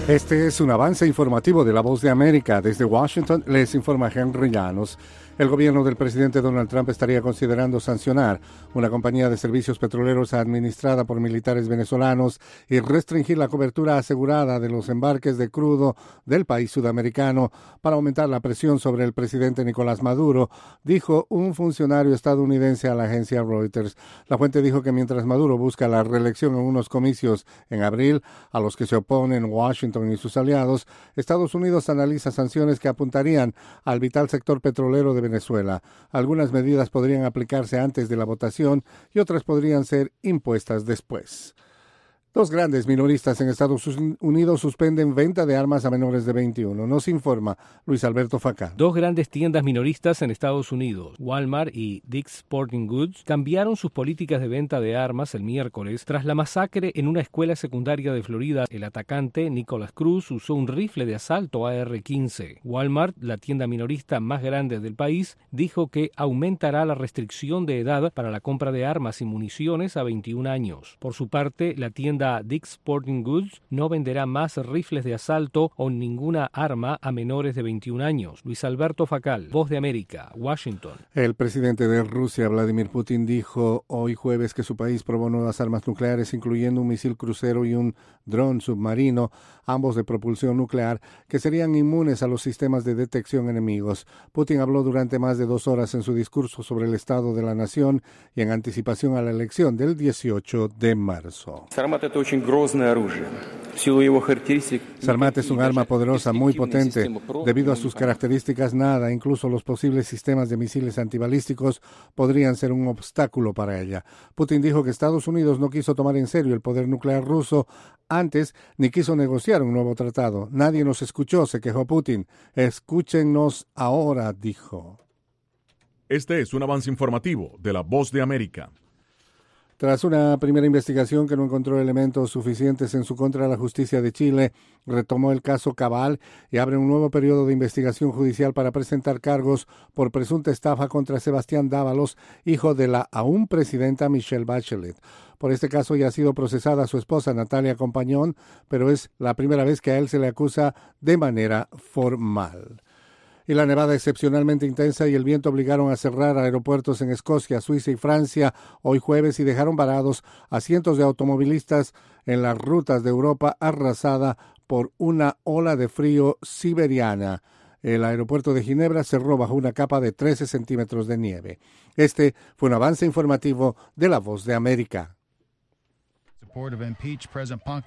Este es un avance informativo de La Voz de América. Desde Washington les informa Henry Llanos. El gobierno del presidente Donald Trump estaría considerando sancionar una compañía de servicios petroleros administrada por militares venezolanos y restringir la cobertura asegurada de los embarques de crudo del país sudamericano para aumentar la presión sobre el presidente Nicolás Maduro, dijo un funcionario estadounidense a la agencia Reuters. La fuente dijo que mientras Maduro busca la reelección en unos comicios en abril, a los que se oponen Washington y sus aliados, Estados Unidos analiza sanciones que apuntarían al vital sector petrolero de Venezuela. Algunas medidas podrían aplicarse antes de la votación y otras podrían ser impuestas después. Dos grandes minoristas en Estados Unidos suspenden venta de armas a menores de 21. Nos informa Luis Alberto Facán. Dos grandes tiendas minoristas en Estados Unidos, Walmart y Dick's Sporting Goods, cambiaron sus políticas de venta de armas el miércoles tras la masacre en una escuela secundaria de Florida. El atacante, Nicholas Cruz, usó un rifle de asalto AR-15. Walmart, la tienda minorista más grande del país, dijo que aumentará la restricción de edad para la compra de armas y municiones a 21 años. Por su parte, la tienda Dick's Sporting Goods no venderá más rifles de asalto o ninguna arma a menores de 21 años. Luis Alberto Facal, Voz de América, Washington. El presidente de Rusia, Vladimir Putin, dijo hoy jueves que su país probó nuevas armas nucleares, incluyendo un misil crucero y un dron submarino, ambos de propulsión nuclear, que serían inmunes a los sistemas de detección enemigos. Putin habló durante más de 2 horas en su discurso sobre el estado de la nación y en anticipación a la elección del 18 de marzo. Sarmat es un arma poderosa, muy potente. Debido a sus características, nada, incluso los posibles sistemas de misiles antibalísticos, podrían ser un obstáculo para ella. Putin dijo que Estados Unidos no quiso tomar en serio el poder nuclear ruso antes, ni quiso negociar un nuevo tratado. Nadie nos escuchó, se quejó Putin. Escúchennos ahora, dijo. Este es un avance informativo de La Voz de América. Tras una primera investigación que no encontró elementos suficientes en su contra, la justicia de Chile retomó el caso Cabal y abre un nuevo periodo de investigación judicial para presentar cargos por presunta estafa contra Sebastián Dávalos, hijo de la aún presidenta Michelle Bachelet. Por este caso ya ha sido procesada su esposa Natalia Compañón, pero es la primera vez que a él se le acusa de manera formal. Y la nevada excepcionalmente intensa y el viento obligaron a cerrar aeropuertos en Escocia, Suiza y Francia hoy jueves y dejaron varados a cientos de automovilistas en las rutas de Europa arrasada por una ola de frío siberiana. El aeropuerto de Ginebra cerró bajo una capa de 13 centímetros de nieve. Este fue un avance informativo de La Voz de América.